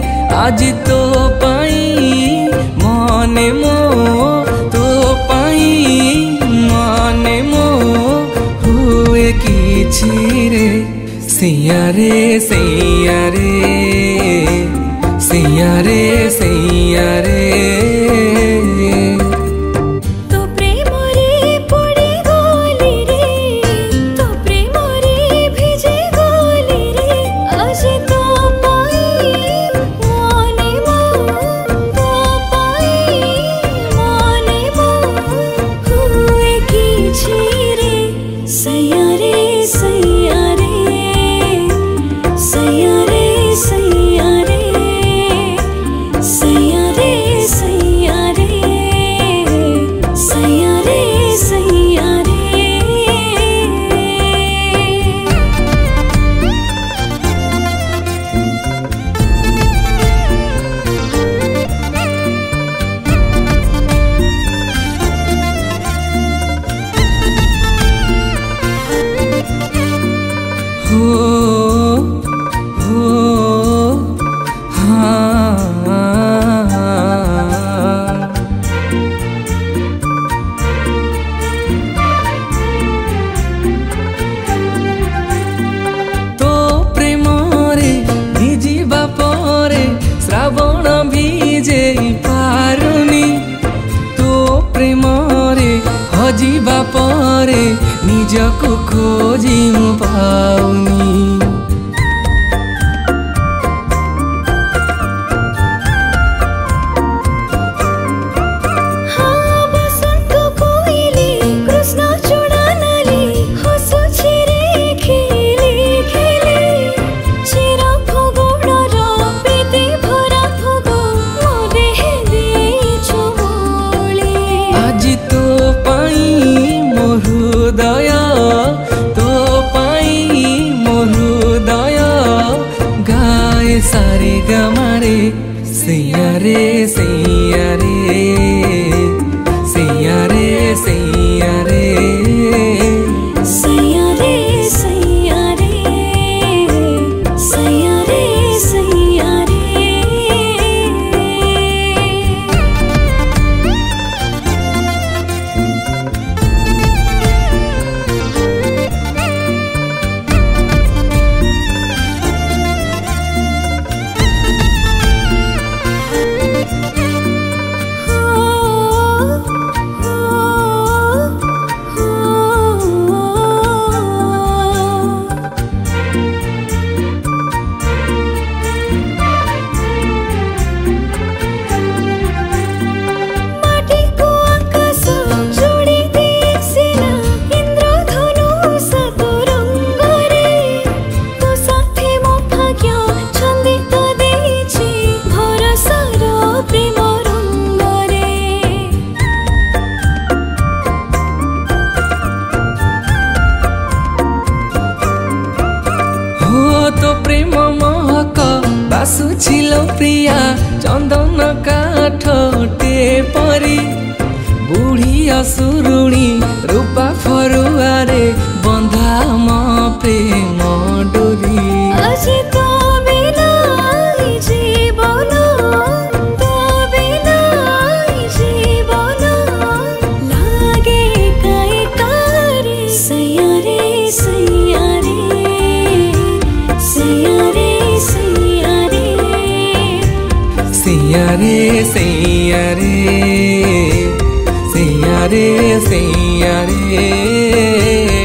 आज तो पाई मने मो तो पाई मने मो हुए किछि रे सैया रे सैया रे सैया रे सैया रे। श्रावण भिजे पारुनी तो प्रेम रे हजिबा परे निजको खोजी पाउनी। सारे गमारे सैया रे सैया रे सैया रे सैया रे सैया रे सैया रे सैया रे सैया रे। तो प्रेम महक बासुछिलो प्रिया चंदन काठटे परी बुढ़ी असुरुणी रूपा फरुआरे बंधा म प्रेम डोरी। सैया रे सैया रे सैया रे सैया रे।